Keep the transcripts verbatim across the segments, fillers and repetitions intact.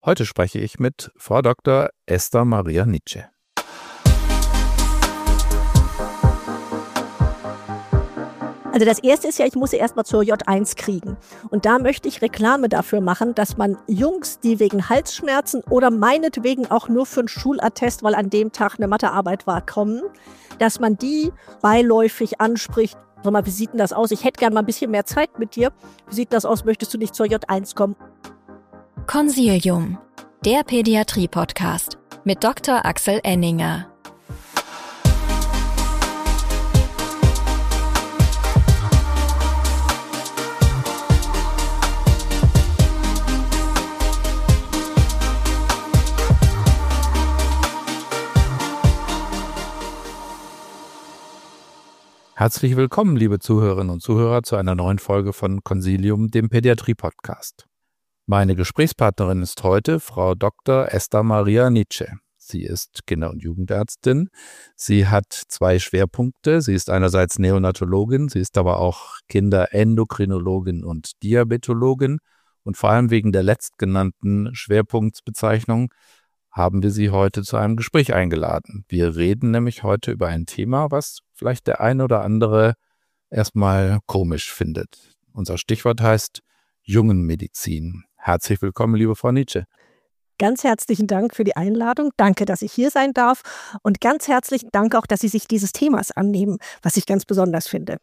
Heute spreche ich mit Frau Doktor Esther Maria Nitsche. Also das Erste ist ja, ich muss sie erstmal zur J eins kriegen. Und da möchte ich Reklame dafür machen, dass man Jungs, die wegen Halsschmerzen oder meinetwegen auch nur für einen Schulattest, weil an dem Tag eine Mathearbeit war, kommen, dass man die beiläufig anspricht. Sag mal, wie sieht denn das aus? Ich hätte gern mal ein bisschen mehr Zeit mit dir. Wie sieht das aus? Möchtest du nicht zur J eins kommen? Consilium, der Pädiatrie-Podcast mit Doktor Axel Enninger. Herzlich willkommen, liebe Zuhörerinnen und Zuhörer, zu einer neuen Folge von Consilium, dem Pädiatrie-Podcast. Meine Gesprächspartnerin ist heute Frau Doktor Esther Maria Nitsche. Sie ist Kinder- und Jugendärztin. Sie hat zwei Schwerpunkte. Sie ist einerseits Neonatologin, sie ist aber auch Kinderendokrinologin und Diabetologin. Und vor allem wegen der letztgenannten Schwerpunktsbezeichnung haben wir Sie heute zu einem Gespräch eingeladen. Wir reden nämlich heute über ein Thema, was vielleicht der ein oder andere erstmal komisch findet. Unser Stichwort heißt Jungenmedizin. Herzlich willkommen, liebe Frau Nitsche. Ganz herzlichen Dank für die Einladung. Danke, dass ich hier sein darf. Und ganz herzlichen Dank auch, dass Sie sich dieses Themas annehmen, was ich ganz besonders finde.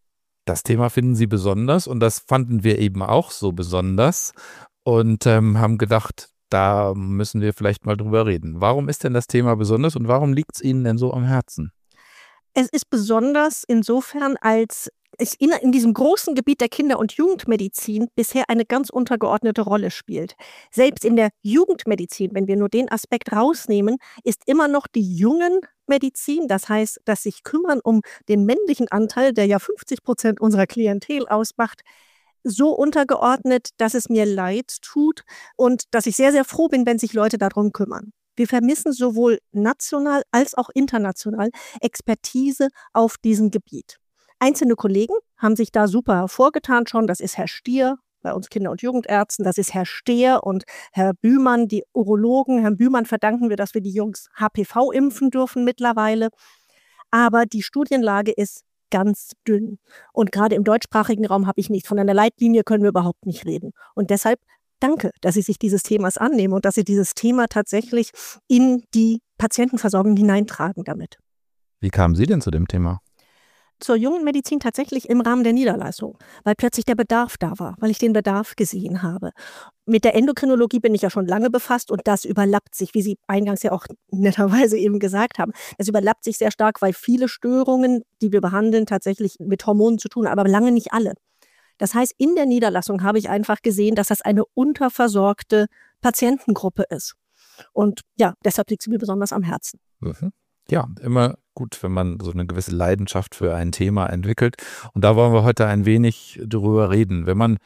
Das Thema finden Sie besonders und das fanden wir eben auch so besonders und ähm, haben gedacht, da müssen wir vielleicht mal drüber reden. Warum ist denn das Thema besonders und warum liegt es Ihnen denn so am Herzen? Es ist besonders insofern, als es in, in diesem großen Gebiet der Kinder- und Jugendmedizin bisher eine ganz untergeordnete Rolle spielt. Selbst in der Jugendmedizin, wenn wir nur den Aspekt rausnehmen, ist immer noch die Jungenmedizin, das heißt, dass sich kümmern um den männlichen Anteil, der ja fünfzig Prozent unserer Klientel ausmacht, so untergeordnet, dass es mir leid tut und dass ich sehr, sehr froh bin, wenn sich Leute darum kümmern. Wir vermissen sowohl national als auch international Expertise auf diesem Gebiet. Einzelne Kollegen haben sich da super hervorgetan schon. Das ist Herr Stier bei uns Kinder- und Jugendärzten, das ist Herr Stehr und Herr Bühmann, die Urologen. Herrn Bühmann verdanken wir, dass wir die Jungs H P V impfen dürfen mittlerweile. Aber die Studienlage ist ganz dünn. Und gerade im deutschsprachigen Raum habe ich nichts. Von einer Leitlinie können wir überhaupt nicht reden. Und deshalb danke, dass Sie sich dieses Themas annehmen und dass Sie dieses Thema tatsächlich in die Patientenversorgung hineintragen damit. Wie kamen Sie denn zu dem Thema? Zur Jungenmedizin tatsächlich im Rahmen der Niederlassung, weil plötzlich der Bedarf da war, weil ich den Bedarf gesehen habe. Mit der Endokrinologie bin ich ja schon lange befasst und das überlappt sich, wie Sie eingangs ja auch netterweise eben gesagt haben. Das überlappt sich sehr stark, weil viele Störungen, die wir behandeln, tatsächlich mit Hormonen zu tun haben, aber lange nicht alle. Das heißt, in der Niederlassung habe ich einfach gesehen, dass das eine unterversorgte Patientengruppe ist. Und ja, deshalb liegt sie mir besonders am Herzen. Mhm. Ja, immer gut, wenn man so eine gewisse Leidenschaft für ein Thema entwickelt. Und da wollen wir heute ein wenig drüber reden. Wenn man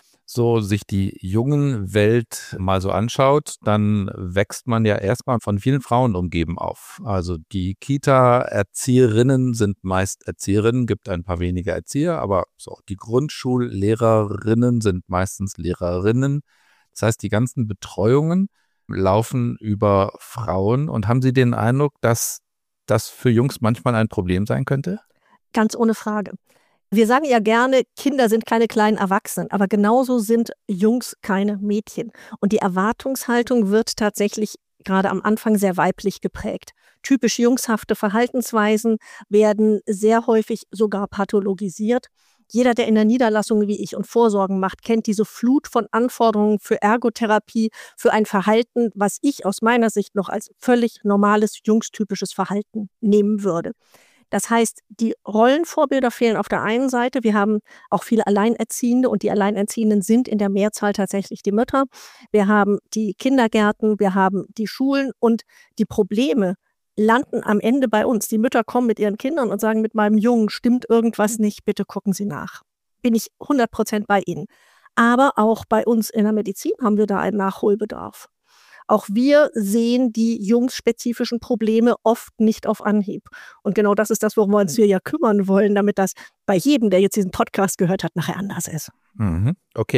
so sich die jungen Welt mal so anschaut, dann wächst man ja erstmal von vielen Frauen umgeben auf. Also die Kita-Erzieherinnen sind meist Erzieherinnen, gibt ein paar wenige Erzieher, aber so die Grundschullehrerinnen sind meistens Lehrerinnen. Das heißt, die ganzen Betreuungen laufen über Frauen. Und haben Sie den Eindruck, dass das für Jungs manchmal ein Problem sein könnte? Ganz ohne Frage. Wir sagen ja gerne, Kinder sind keine kleinen Erwachsenen, aber genauso sind Jungs keine Mädchen. Und die Erwartungshaltung wird tatsächlich gerade am Anfang sehr weiblich geprägt. Typisch jungshafte Verhaltensweisen werden sehr häufig sogar pathologisiert. Jeder, der in der Niederlassung wie ich und Vorsorgen macht, kennt diese Flut von Anforderungen für Ergotherapie, für ein Verhalten, was ich aus meiner Sicht noch als völlig normales, jungstypisches Verhalten nehmen würde. Das heißt, die Rollenvorbilder fehlen auf der einen Seite. Wir haben auch viele Alleinerziehende und die Alleinerziehenden sind in der Mehrzahl tatsächlich die Mütter. Wir haben die Kindergärten, wir haben die Schulen und die Probleme landen am Ende bei uns. Die Mütter kommen mit ihren Kindern und sagen, mit meinem Jungen stimmt irgendwas nicht, bitte gucken Sie nach. Bin ich hundert Prozent bei Ihnen. Aber auch bei uns in der Medizin haben wir da einen Nachholbedarf. Auch wir sehen die jungsspezifischen Probleme oft nicht auf Anhieb. Und genau das ist das, worum wir uns hier ja kümmern wollen, damit das bei jedem, der jetzt diesen Podcast gehört hat, nachher anders ist. Mhm. Okay,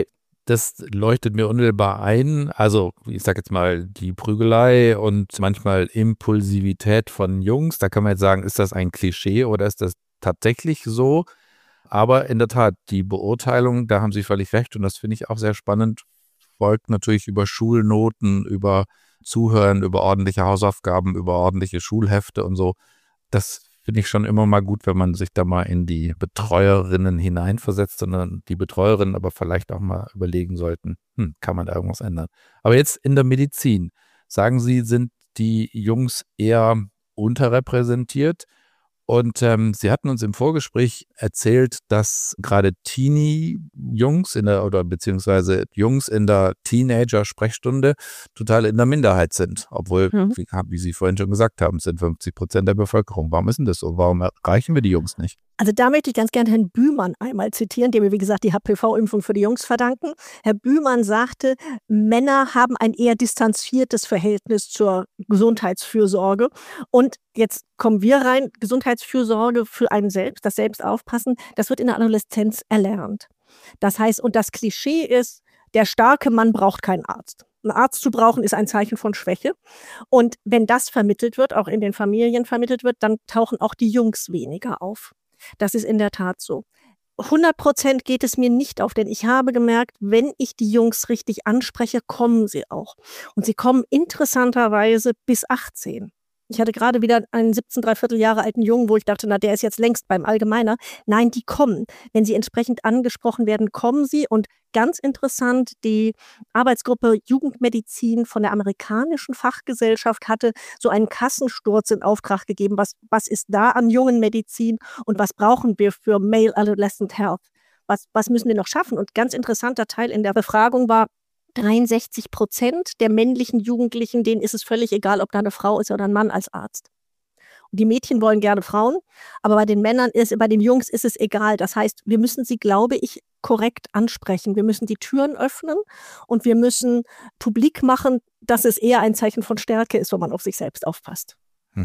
Das leuchtet mir unmittelbar ein. Also ich sage jetzt mal die Prügelei und manchmal Impulsivität von Jungs. Da kann man jetzt sagen, ist das ein Klischee oder ist das tatsächlich so? Aber in der Tat, die Beurteilung, da haben Sie völlig recht und das finde ich auch sehr spannend, folgt natürlich über Schulnoten, über Zuhören, über ordentliche Hausaufgaben, über ordentliche Schulhefte und so. Das finde ich schon immer mal gut, wenn man sich da mal in die Betreuerinnen hineinversetzt, sondern die Betreuerinnen aber vielleicht auch mal überlegen sollten, hm, kann man da irgendwas ändern. Aber jetzt in der Medizin, sagen Sie, sind die Jungs eher unterrepräsentiert? Und ähm, Sie hatten uns im Vorgespräch erzählt, dass gerade Teenie-Jungs in der oder beziehungsweise Jungs in der Teenager-Sprechstunde total in der Minderheit sind. Obwohl, Mhm. wie, wie Sie vorhin schon gesagt haben, es sind fünfzig Prozent der Bevölkerung. Warum ist denn das so? Warum erreichen wir die Jungs nicht? Also da möchte ich ganz gerne Herrn Bühlmann einmal zitieren, dem wir, wie gesagt, die H P V-Impfung für die Jungs verdanken. Herr Bühlmann sagte, Männer haben ein eher distanziertes Verhältnis zur Gesundheitsfürsorge. Und jetzt kommen wir rein, Gesundheitsfürsorge für einen selbst, das Selbstaufpassen, das wird in der Adoleszenz erlernt. Das heißt, und das Klischee ist, der starke Mann braucht keinen Arzt. Einen Arzt zu brauchen, ist ein Zeichen von Schwäche. Und wenn das vermittelt wird, auch in den Familien vermittelt wird, dann tauchen auch die Jungs weniger auf. Das ist in der Tat so. hundert Prozent geht es mir nicht auf, denn ich habe gemerkt, wenn ich die Jungs richtig anspreche, kommen sie auch. Und sie kommen interessanterweise bis achtzehn. Ich hatte gerade wieder einen siebzehn, dreiviertel Jahre alten Jungen, wo ich dachte, na, der ist jetzt längst beim Allgemeiner. Nein, die kommen. Wenn sie entsprechend angesprochen werden, kommen sie. Und ganz interessant, die Arbeitsgruppe Jugendmedizin von der amerikanischen Fachgesellschaft hatte so einen Kassensturz in Auftrag gegeben. Was, was ist da an jungen Medizin und was brauchen wir für Male Adolescent Health? Was, was müssen wir noch schaffen? Und ganz interessanter Teil in der Befragung war, dreiundsechzig Prozent der männlichen Jugendlichen, denen ist es völlig egal, ob da eine Frau ist oder ein Mann als Arzt. Und die Mädchen wollen gerne Frauen, aber bei den Männern ist, bei den Jungs ist es egal. Das heißt, wir müssen sie, glaube ich, korrekt ansprechen. Wir müssen die Türen öffnen und wir müssen publik machen, dass es eher ein Zeichen von Stärke ist, wenn man auf sich selbst aufpasst.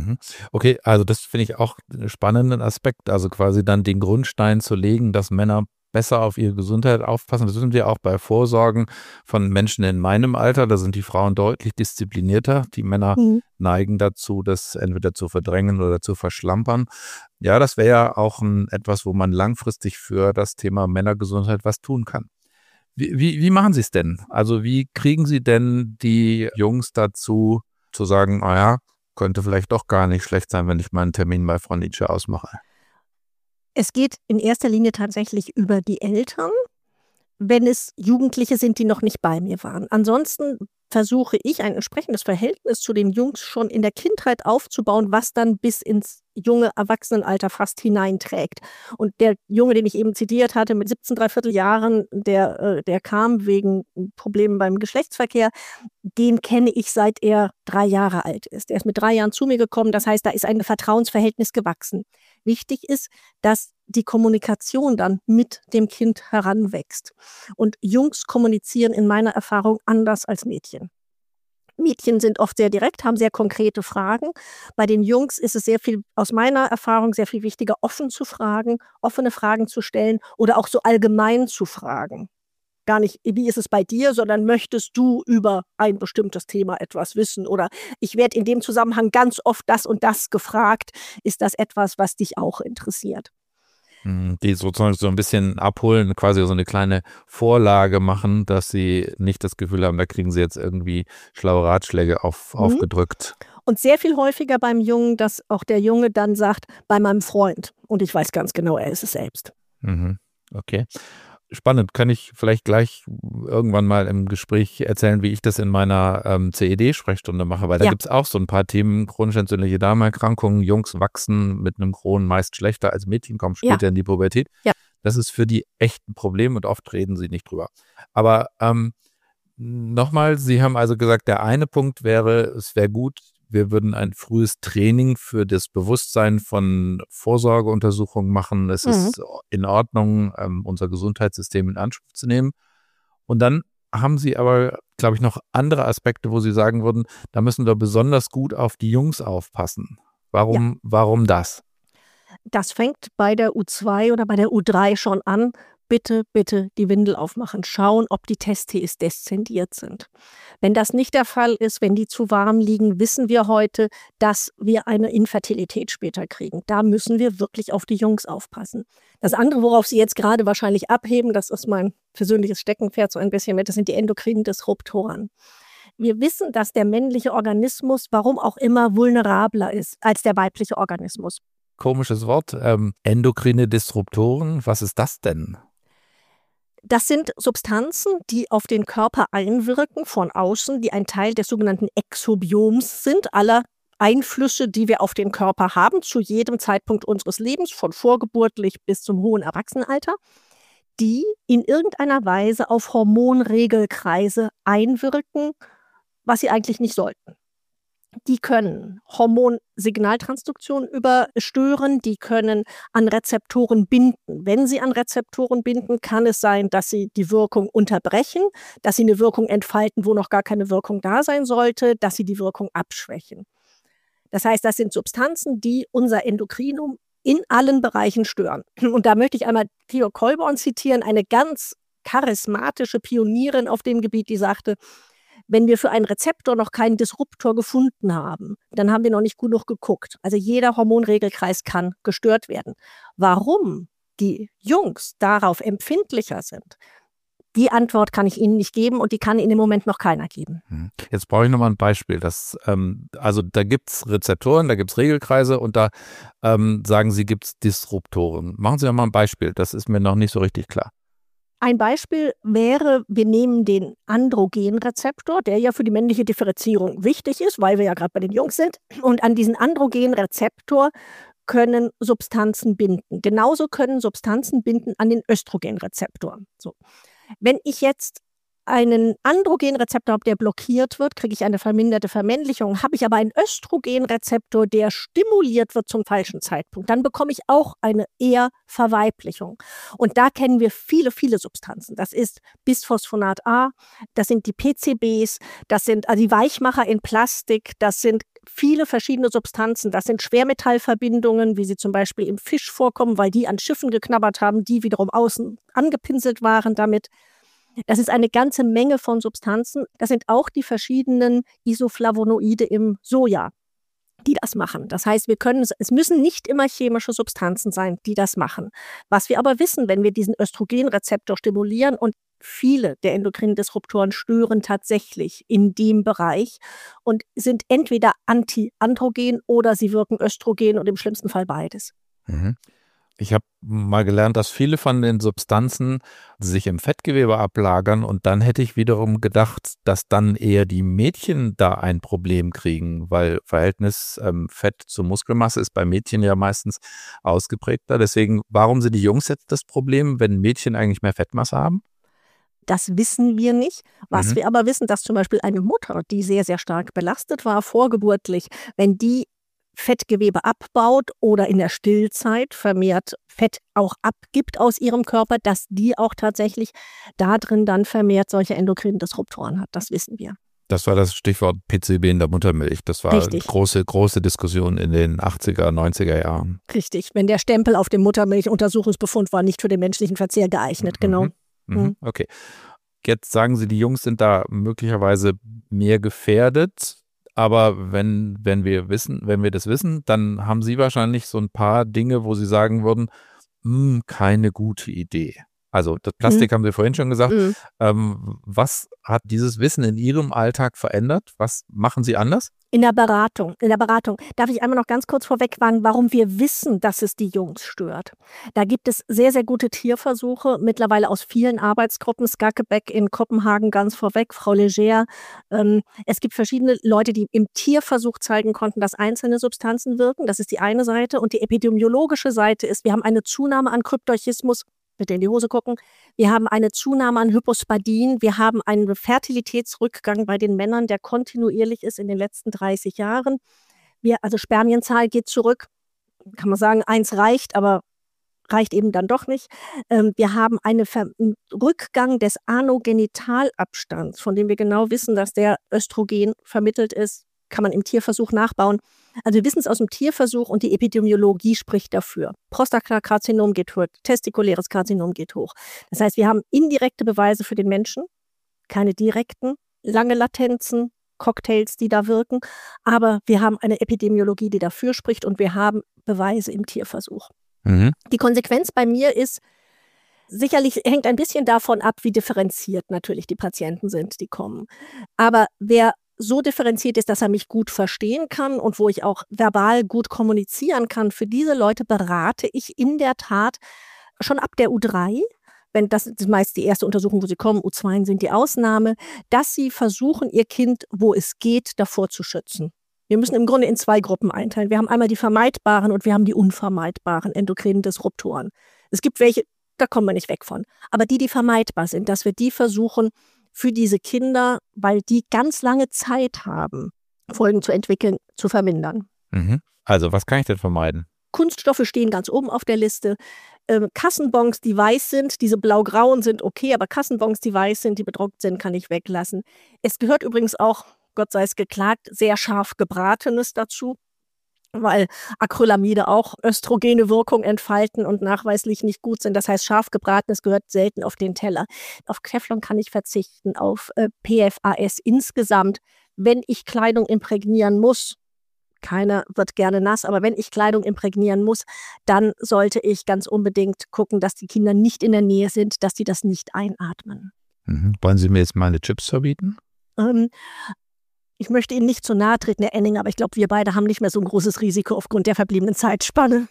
Okay, also das finde ich auch einen spannenden Aspekt, also quasi dann den Grundstein zu legen, dass Männer besser auf ihre Gesundheit aufpassen. Das wissen wir auch bei Vorsorgen von Menschen in meinem Alter. Da sind die Frauen deutlich disziplinierter. Die Männer mhm. neigen dazu, das entweder zu verdrängen oder zu verschlampern. Ja, das wäre ja auch ein, etwas, wo man langfristig für das Thema Männergesundheit was tun kann. Wie, wie, wie machen Sie es denn? Also wie kriegen Sie denn die Jungs dazu, zu sagen, naja, könnte vielleicht doch gar nicht schlecht sein, wenn ich mal einen Termin bei Frau Nitsche ausmache? Es geht in erster Linie tatsächlich über die Eltern, wenn es Jugendliche sind, die noch nicht bei mir waren. Ansonsten versuche ich, ein entsprechendes Verhältnis zu den Jungs schon in der Kindheit aufzubauen, was dann bis ins junge Erwachsenenalter fast hineinträgt. Und der Junge, den ich eben zitiert hatte, mit siebzehn, dreiviertel Jahren, der, der kam wegen Problemen beim Geschlechtsverkehr, den kenne ich seit er drei Jahre alt ist. Er ist mit drei Jahren zu mir gekommen, das heißt, da ist ein Vertrauensverhältnis gewachsen. Wichtig ist, dass die Kommunikation dann mit dem Kind heranwächst. Und Jungs kommunizieren in meiner Erfahrung anders als Mädchen. Mädchen sind oft sehr direkt, haben sehr konkrete Fragen. Bei den Jungs ist es sehr viel, aus meiner Erfahrung, sehr viel wichtiger, offen zu fragen, offene Fragen zu stellen oder auch so allgemein zu fragen. Gar nicht, wie ist es bei dir, sondern möchtest du über ein bestimmtes Thema etwas wissen? Oder ich werde in dem Zusammenhang ganz oft das und das gefragt. Ist das etwas, was dich auch interessiert? Die sozusagen so ein bisschen abholen, quasi so eine kleine Vorlage machen, dass sie nicht das Gefühl haben, da kriegen sie jetzt irgendwie schlaue Ratschläge auf, mhm. aufgedrückt. Und sehr viel häufiger beim Jungen, dass auch der Junge dann sagt, bei meinem Freund. Und ich weiß ganz genau, er ist es selbst. Mhm. Okay. Spannend, kann ich vielleicht gleich irgendwann mal im Gespräch erzählen, wie ich das in meiner ähm, C E D-Sprechstunde mache, weil da ja. gibt es auch so ein paar Themen, chronisch entzündliche Darmerkrankungen, Jungs wachsen mit einem Crohn meist schlechter als Mädchen, kommen später ja. in die Pubertät. Ja. Das ist für die echt ein Problem und oft reden sie nicht drüber. Aber ähm, nochmal, Sie haben also gesagt, der eine Punkt wäre, es wäre gut, wir würden ein frühes Training für das Bewusstsein von Vorsorgeuntersuchungen machen. Es mhm. ist in Ordnung, ähm, unser Gesundheitssystem in Anspruch zu nehmen. Und dann haben Sie aber, glaube ich, noch andere Aspekte, wo Sie sagen würden, da müssen wir besonders gut auf die Jungs aufpassen. Warum, ja. warum das? Das fängt bei der U zwei oder bei der U drei schon an. bitte, bitte die Windel aufmachen. Schauen, ob die Testes deszendiert sind. Wenn das nicht der Fall ist, wenn die zu warm liegen, wissen wir heute, dass wir eine Infertilität später kriegen. Da müssen wir wirklich auf die Jungs aufpassen. Das andere, worauf Sie jetzt gerade wahrscheinlich abheben, das ist mein persönliches Steckenpferd so ein bisschen mit, das sind die endokrinen Disruptoren. Wir wissen, dass der männliche Organismus, warum auch immer, vulnerabler ist als der weibliche Organismus. Komisches Wort, ähm, endokrine Disruptoren, was ist das denn? Das sind Substanzen, die auf den Körper einwirken von außen, die ein Teil des sogenannten Exobioms sind, aller Einflüsse, die wir auf den Körper haben, zu jedem Zeitpunkt unseres Lebens, von vorgeburtlich bis zum hohen Erwachsenenalter, die in irgendeiner Weise auf Hormonregelkreise einwirken, was sie eigentlich nicht sollten. Die können Hormonsignaltransduktion überstören, die können an Rezeptoren binden. Wenn sie an Rezeptoren binden, kann es sein, dass sie die Wirkung unterbrechen, dass sie eine Wirkung entfalten, wo noch gar keine Wirkung da sein sollte, dass sie die Wirkung abschwächen. Das heißt, das sind Substanzen, die unser Endokrinum in allen Bereichen stören. Und da möchte ich einmal Theo Kolborn zitieren, eine ganz charismatische Pionierin auf dem Gebiet, die sagte, wenn wir für einen Rezeptor noch keinen Disruptor gefunden haben, dann haben wir noch nicht genug geguckt. Also jeder Hormonregelkreis kann gestört werden. Warum die Jungs darauf empfindlicher sind, die Antwort kann ich Ihnen nicht geben und die kann Ihnen im Moment noch keiner geben. Jetzt brauche ich nochmal ein Beispiel. Das, ähm, also da gibt es Rezeptoren, da gibt es Regelkreise und da ähm, sagen Sie, gibt es Disruptoren. Machen Sie doch mal ein Beispiel, das ist mir noch nicht so richtig klar. Ein Beispiel wäre, wir nehmen den Androgenrezeptor, der ja für die männliche Differenzierung wichtig ist, weil wir ja gerade bei den Jungs sind. Und an diesen Androgenrezeptor können Substanzen binden. Genauso können Substanzen binden an den Östrogenrezeptor. So. Wenn ich jetzt einen Androgenrezeptor habe, der blockiert wird, kriege ich eine verminderte Vermännlichung. Habe ich aber einen Östrogenrezeptor, der stimuliert wird zum falschen Zeitpunkt, dann bekomme ich auch eine eher Verweiblichung. Und da kennen wir viele, viele Substanzen. Das ist Bisphosphonat A, das sind die P C Bs, das sind also die Weichmacher in Plastik, das sind viele verschiedene Substanzen. Das sind Schwermetallverbindungen, wie sie zum Beispiel im Fisch vorkommen, weil die an Schiffen geknabbert haben, die wiederum außen angepinselt waren damit. Das ist eine ganze Menge von Substanzen. Das sind auch die verschiedenen Isoflavonoide im Soja, die das machen. Das heißt, wir können, es müssen nicht immer chemische Substanzen sein, die das machen. Was wir aber wissen, wenn wir diesen Östrogenrezeptor stimulieren und viele der endokrinen Disruptoren stören tatsächlich in dem Bereich und sind entweder anti-androgen oder sie wirken östrogen und im schlimmsten Fall beides. Mhm. Ich habe mal gelernt, dass viele von den Substanzen sich im Fettgewebe ablagern und dann hätte ich wiederum gedacht, dass dann eher die Mädchen da ein Problem kriegen, weil Verhältnis ähm, Fett zur Muskelmasse ist bei Mädchen ja meistens ausgeprägter. Deswegen, warum sind die Jungs jetzt das Problem, wenn Mädchen eigentlich mehr Fettmasse haben? Das wissen wir nicht. Was Mhm. wir aber wissen, dass zum Beispiel eine Mutter, die sehr, sehr stark belastet war, vorgeburtlich, wenn die Fettgewebe abbaut oder in der Stillzeit vermehrt Fett auch abgibt aus ihrem Körper, dass die auch tatsächlich da drin dann vermehrt solche endokrinen Disruptoren hat. Das wissen wir. Das war das Stichwort P C B in der Muttermilch. Das war Richtig. eine große, große Diskussion in den achtziger, neunziger Jahren. Richtig, wenn der Stempel auf dem Muttermilchuntersuchungsbefund war, nicht für den menschlichen Verzehr geeignet, genau. Mhm. Mhm. Okay. Jetzt sagen Sie, die Jungs sind da möglicherweise mehr gefährdet. Aber wenn, wenn wir wissen, wenn wir das wissen, dann haben Sie wahrscheinlich so ein paar Dinge, wo Sie sagen würden, hm, keine gute Idee. Also das Plastik Mhm. haben Sie vorhin schon gesagt. Mhm. Ähm, was hat dieses Wissen in Ihrem Alltag verändert? Was machen Sie anders? In der Beratung, in der Beratung. Darf ich einmal noch ganz kurz vorwegwagen, warum wir wissen, dass es die Jungs stört. Da gibt es sehr, sehr gute Tierversuche, mittlerweile aus vielen Arbeitsgruppen, Skakkebeck in Kopenhagen ganz vorweg, Frau Leger. Ähm, es gibt verschiedene Leute, die im Tierversuch zeigen konnten, dass einzelne Substanzen wirken. Das ist die eine Seite. Und die epidemiologische Seite ist, wir haben eine Zunahme an Kryptorchismus, bitte in die Hose gucken. Wir haben eine Zunahme an Hypospadien. Wir haben einen Fertilitätsrückgang bei den Männern, der kontinuierlich ist in den letzten dreißig Jahren. Wir, also Spermienzahl geht zurück. Kann man sagen, eins reicht, aber reicht eben dann doch nicht. Ähm, wir haben einen Ver- einen Rückgang des Anogenitalabstands, von dem wir genau wissen, dass der Östrogen vermittelt ist. Kann man im Tierversuch nachbauen. Also wir wissen es aus dem Tierversuch und die Epidemiologie spricht dafür. Prostatakarzinom geht hoch, testikuläres Karzinom geht hoch. Das heißt, wir haben indirekte Beweise für den Menschen, keine direkten, lange Latenzen, Cocktails, die da wirken, aber wir haben eine Epidemiologie, die dafür spricht und wir haben Beweise im Tierversuch. Mhm. Die Konsequenz bei mir ist, sicherlich hängt ein bisschen davon ab, wie differenziert natürlich die Patienten sind, die kommen. Aber wer so differenziert ist, dass er mich gut verstehen kann und wo ich auch verbal gut kommunizieren kann, für diese Leute berate ich in der Tat schon ab der U drei, wenn das ist meist die erste Untersuchung, wo sie kommen, U zwei sind die Ausnahme, dass sie versuchen, ihr Kind, wo es geht, davor zu schützen. Wir müssen im Grunde in zwei Gruppen einteilen. Wir haben einmal die vermeidbaren und wir haben die unvermeidbaren endokrinen Disruptoren. Es gibt welche, da kommen wir nicht weg von. Aber die, die vermeidbar sind, dass wir die versuchen, für diese Kinder, weil die ganz lange Zeit haben, Folgen zu entwickeln, zu vermindern. Mhm. Also was kann ich denn vermeiden? Kunststoffe stehen ganz oben auf der Liste. Ähm, Kassenbons, die weiß sind, diese blau-grauen sind okay, aber Kassenbons, die weiß sind, die bedruckt sind, kann ich weglassen. Es gehört übrigens auch, Gott sei es geklagt, sehr scharf Gebratenes dazu, weil Acrylamide auch östrogene Wirkung entfalten und nachweislich nicht gut sind. Das heißt, scharf gebratenes gehört selten auf den Teller. Auf Teflon kann ich verzichten, auf äh, P F A S insgesamt. Wenn ich Kleidung imprägnieren muss, keiner wird gerne nass, aber wenn ich Kleidung imprägnieren muss, dann sollte ich ganz unbedingt gucken, dass die Kinder nicht in der Nähe sind, dass sie das nicht einatmen. Mhm. Wollen Sie mir jetzt meine Chips verbieten? Ähm, ich möchte Ihnen nicht zu nahe treten, Herr Enninger, aber ich glaube, wir beide haben nicht mehr so ein großes Risiko aufgrund der verbliebenen Zeitspanne.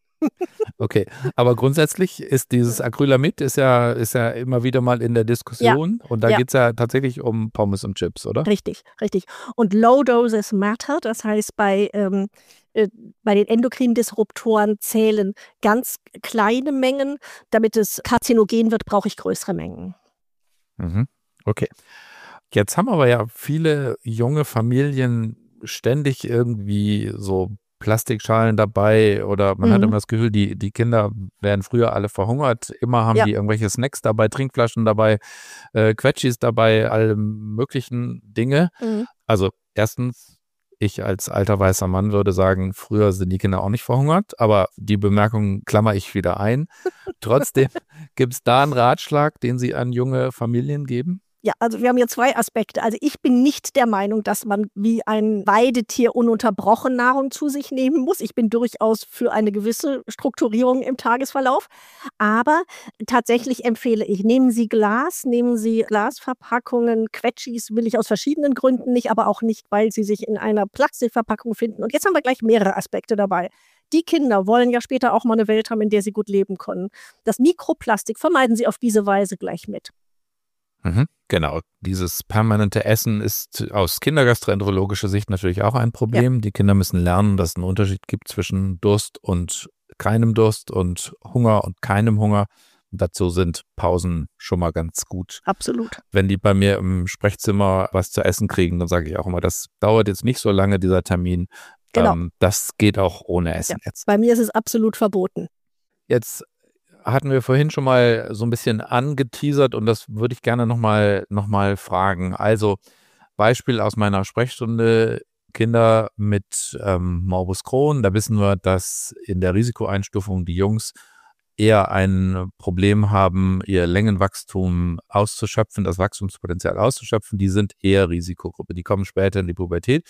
Okay, aber grundsätzlich ist dieses Acrylamid ist ja, ist ja immer wieder mal in der Diskussion ja. und da ja. geht es ja tatsächlich um Pommes und Chips, oder? Richtig, richtig. Und Low Doses matter, das heißt bei, ähm, äh, bei den endokrinen Disruptoren zählen ganz kleine Mengen. Damit es karzinogen wird, brauche ich größere Mengen. Mhm. Okay. Jetzt haben aber ja viele junge Familien ständig irgendwie so Plastikschalen dabei oder man mhm. hat immer das Gefühl, die, die Kinder werden früher alle verhungert. Immer haben ja. die irgendwelche Snacks dabei, Trinkflaschen dabei, äh, Quetschis dabei, alle möglichen Dinge. Mhm. Also erstens, ich als alter weißer Mann würde sagen, früher sind die Kinder auch nicht verhungert, aber die Bemerkung klammer ich wieder ein. Trotzdem, gibt es da einen Ratschlag, den Sie an junge Familien geben? Ja, also wir haben hier zwei Aspekte. Also ich bin nicht der Meinung, dass man wie ein Weidetier ununterbrochen Nahrung zu sich nehmen muss. Ich bin durchaus für eine gewisse Strukturierung im Tagesverlauf. Aber tatsächlich empfehle ich, nehmen Sie Glas, nehmen Sie Glasverpackungen, Quetschis will ich aus verschiedenen Gründen nicht, aber auch nicht, weil sie sich in einer Plastikverpackung finden. Und jetzt haben wir gleich mehrere Aspekte dabei. Die Kinder wollen ja später auch mal eine Welt haben, in der sie gut leben können. Das Mikroplastik vermeiden Sie auf diese Weise gleich mit. Mhm, genau, dieses permanente Essen ist aus kindergastroenterologischer Sicht natürlich auch ein Problem. Ja. Die Kinder müssen lernen, dass es einen Unterschied gibt zwischen Durst und keinem Durst und Hunger und keinem Hunger. Dazu sind Pausen schon mal ganz gut. Absolut. Wenn die bei mir im Sprechzimmer was zu essen kriegen, dann sage ich auch immer, das dauert jetzt nicht so lange, dieser Termin. Genau. Ähm, das geht auch ohne Essen ja. jetzt. Bei mir ist es absolut verboten. Jetzt hatten wir vorhin schon mal so ein bisschen angeteasert und das würde ich gerne nochmal noch mal fragen. Also Beispiel aus meiner Sprechstunde, Kinder mit ähm, Morbus Crohn, da wissen wir, dass in der Risikoeinstufung die Jungs eher ein Problem haben, ihr Längenwachstum auszuschöpfen, das Wachstumspotenzial auszuschöpfen. Die sind eher Risikogruppe, die kommen später in die Pubertät.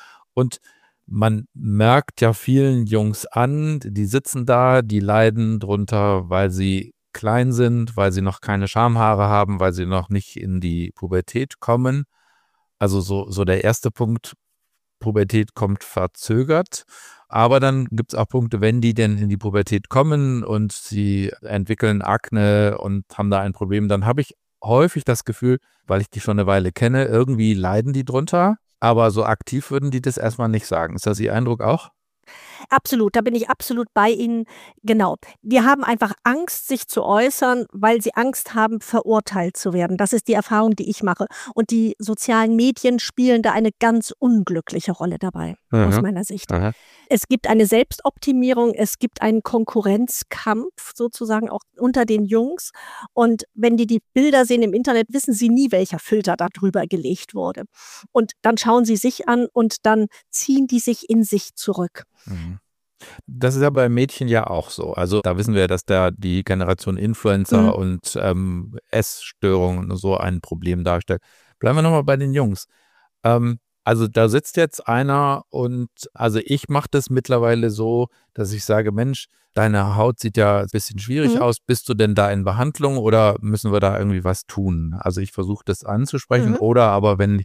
Und man merkt ja vielen Jungs an, die sitzen da, die leiden drunter, weil sie klein sind, weil sie noch keine Schamhaare haben, weil sie noch nicht in die Pubertät kommen. Also so, so der erste Punkt, Pubertät kommt verzögert. Aber dann gibt es auch Punkte, wenn die denn in die Pubertät kommen und sie entwickeln Akne und haben da ein Problem, dann habe ich häufig das Gefühl, weil ich die schon eine Weile kenne, irgendwie leiden die drunter. Aber so aktiv würden die das erstmal nicht sagen. Ist das Ihr Eindruck auch? Absolut, da bin ich absolut bei Ihnen. Genau. Die haben einfach Angst, sich zu äußern, weil sie Angst haben, verurteilt zu werden. Das ist die Erfahrung, die ich mache. Und die sozialen Medien spielen da eine ganz unglückliche Rolle dabei, Mhm. aus meiner Sicht. Aha. Es gibt eine Selbstoptimierung, es gibt einen Konkurrenzkampf sozusagen auch unter den Jungs. Und wenn die die Bilder sehen im Internet, wissen sie nie, welcher Filter da drüber gelegt wurde. Und dann schauen sie sich an und dann ziehen die sich in sich zurück. Mhm. Das ist ja bei Mädchen ja auch so. Also da wissen wir, dass da die Generation Influencer Mhm. und ähm, Essstörungen und so ein Problem darstellt. Bleiben wir nochmal bei den Jungs. Ähm, also da sitzt jetzt einer und also ich mache das mittlerweile so, dass ich sage, Mensch, deine Haut sieht ja ein bisschen schwierig Mhm. aus. Bist du denn da in Behandlung oder müssen wir da irgendwie was tun? Also ich versuche das anzusprechen Mhm. oder aber wenn